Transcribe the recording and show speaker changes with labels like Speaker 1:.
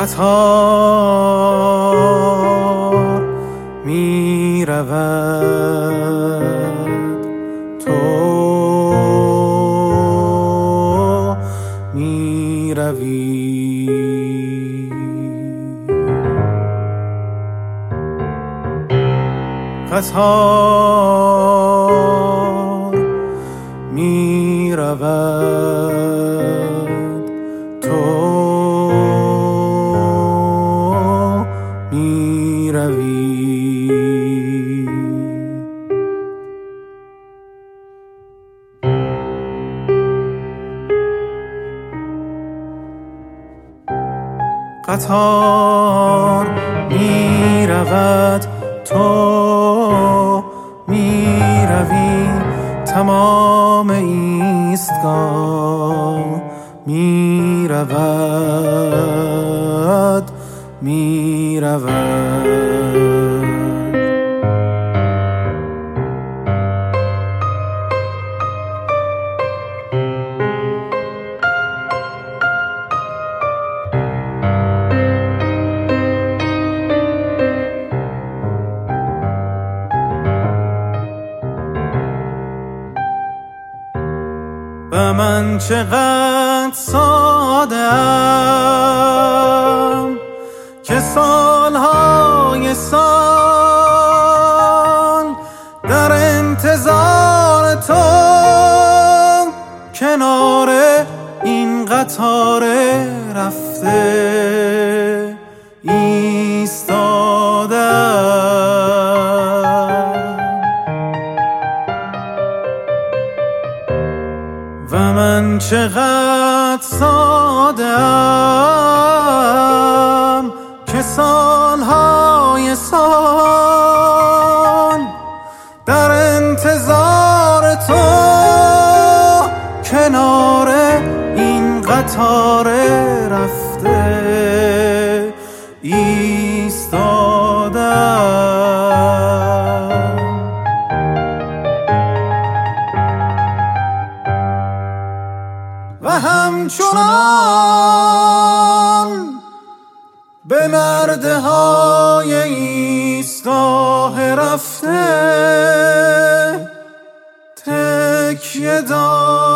Speaker 1: قطار می رود، تو می روی. قطار می رود، تو می روی. قطار می رود، تو می روی. تمام ایستگاه می رود، می رود. و من چقدر ساده‌ام که سالهای سال در انتظار تو کنار این قطار رفته و من چقدر ساده‌ام که سالهای سال در انتظار تو کنار این قطار رفته ایستادم. و همچنان به نرده های ایستگاه رفته تکیه دارم.